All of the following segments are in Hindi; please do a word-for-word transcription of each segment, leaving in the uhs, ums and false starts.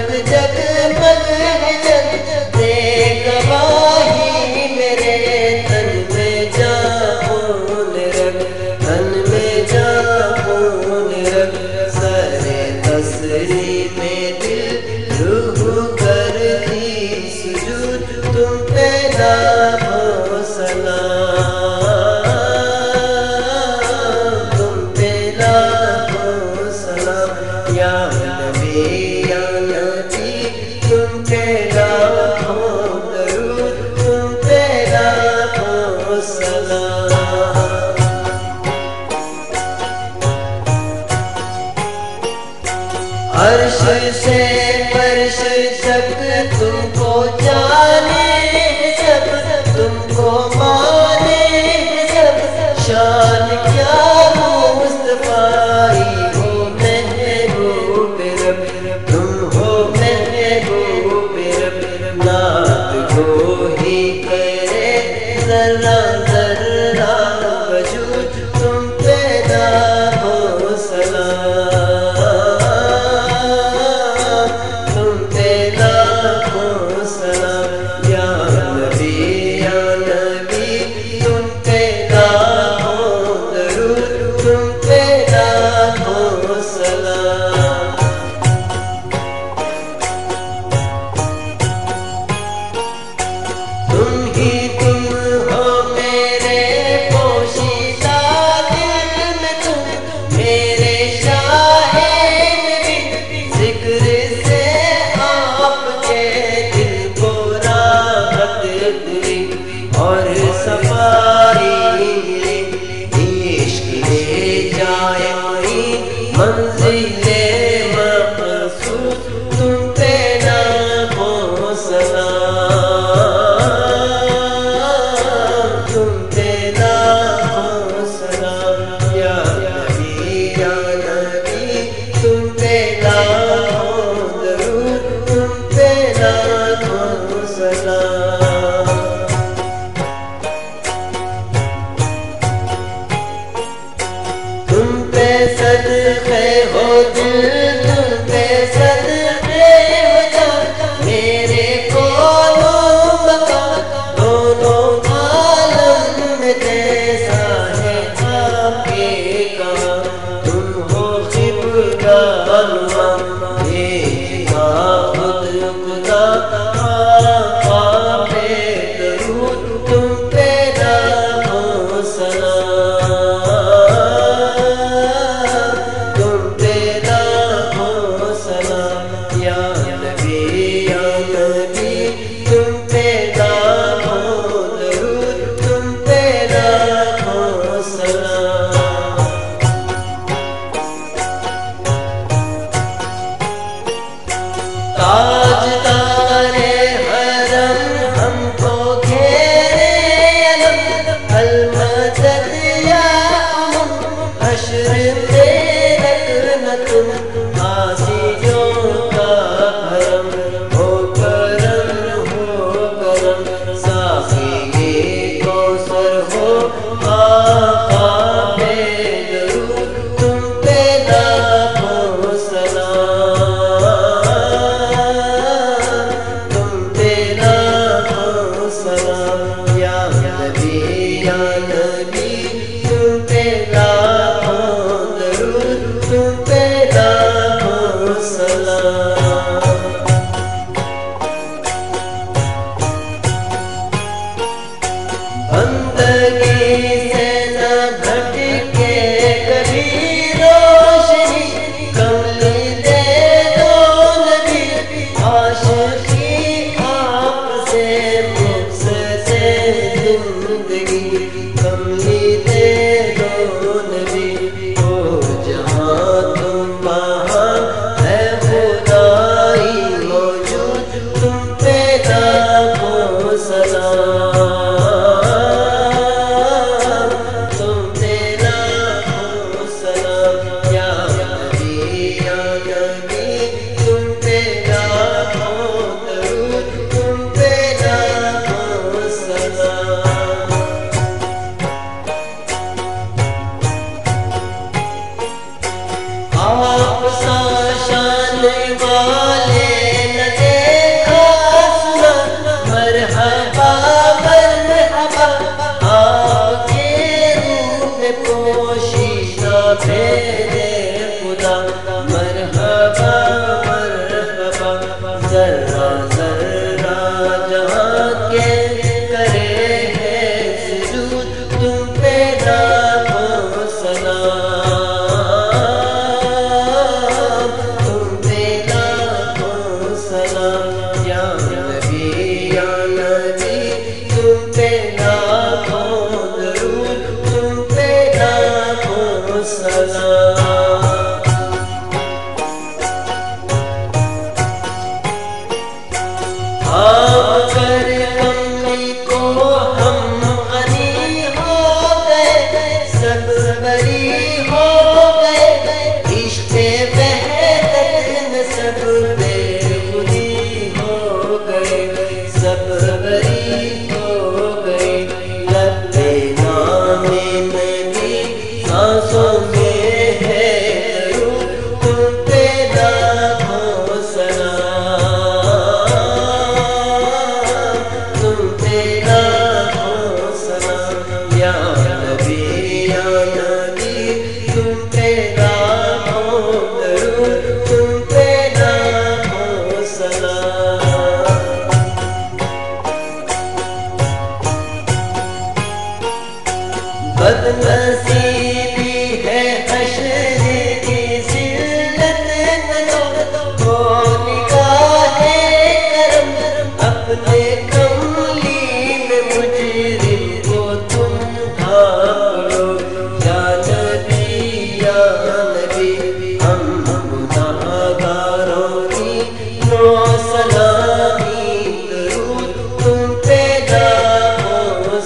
जग पग जग दे गवाही मेरे तन में जाऊन रख, तन में जाऊन रख। सरे तसरी में दिल रूह करती सुजूद, तुम पे लाखों सलाम, तुम पे लाखों सलाम। या नबी या नबी तुम पे लाखों दरूद, तुम पे लाखों सलाम। अर्श से फर्श तक तुमको जाने सब, तुमको माने सब। शान क्या हो मुस्तफाई हो महबूब रब, तुम हो महबूब रब। नात को ही करे जर्रा जर्रा वजूद, तुम पे लाखों सलाम, तुम पे लाखों सलाम। जर्रा जर्रा जहाँ के करे है सुजूद तुम पे लाखों सलाम, तुम पे लाखों सलाम। या नबी या नबी तुम पे लाखों दरूद, तुम पे लाखों सलाम। आप कर कमली को हम गनी हो गए, सब बरी हो गए, रिश्ते बहतर में सब बेखुदी हो गए, सब बरी हो गए। लब्बे नामे में भी सांसों में है दरूद, तुम पे लाखों सलाम, तुम पे लाखों सलाम। या नबी या नबी तुम पे लाखों दरूद, तुम पे लाखों सलाम। बदनसीबी है हश्र की जिल्लत नलो, वो निगाहे करम अपने कमली में मुजरिम को तुम ढांप लो। या नबी या नबी हम गुनाहगारों की नो सलामी दरूद, तुम पे लाखों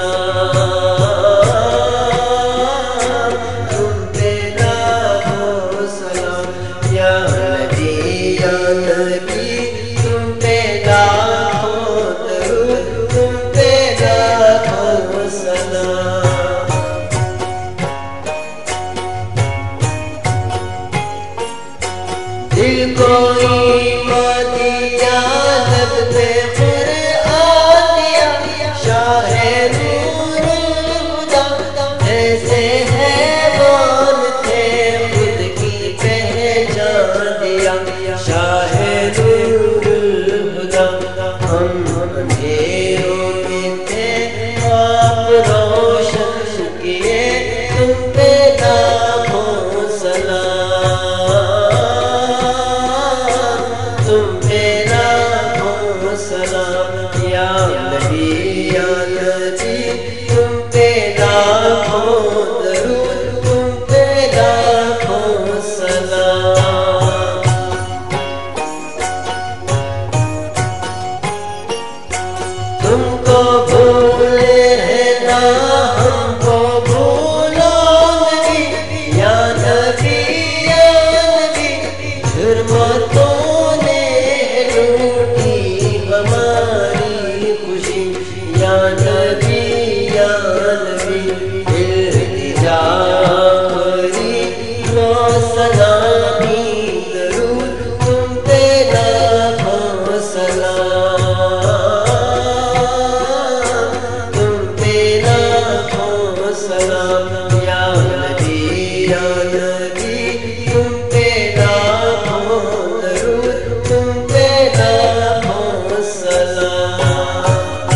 सलाम, तुम पे लाखों सलाम। या नबी या नबी तुम पे लाखों दरूद, तुम पे लाखों सलाम। दिल को ईमान दिया, लब पे कुरआन दिया, शाहे नूरुल हुदा ऐसे हैवान थे खुद की पहचान दिया। शाहे नूरुल हुदा हम अंधेरों में थे, आप रोशन किए, तुम पे लाखों सलाम, तुम पे लाखों सलाम। या नबी या नबी तुम पे लाखों दरूद, तुम पे लाखों सलाम। तुमको भूले है ना हमको भूलो नबी, या नबी या नबी जुर्मतों ने लूटी हमारी खुशी। या नबी या नबी इल्तिजा करी नो सलामी दरूद, तुम पे लाखों सलाम, तुम पे लाखों सलाम। या नबी या नबी तुम पे लाखों दरूद, तुम पे लाखों सलाम।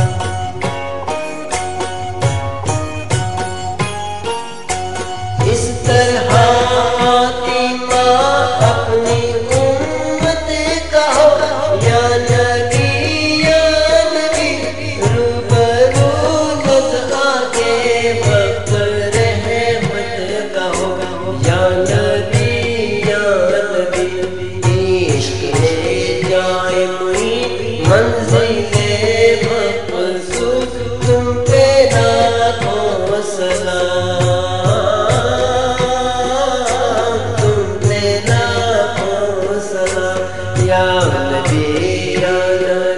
इस तरह फातिमा अपनी उम्मत का हो, या नबी या नबी रूबरू नज़र आके वक्त रहमत का हो। या नबी या नबी इश्क ले जाए मुई मंज़िले मक़सूद, तुम पे लाखों सलाम, तुम पे लाखों सलाम। या नबी या नबी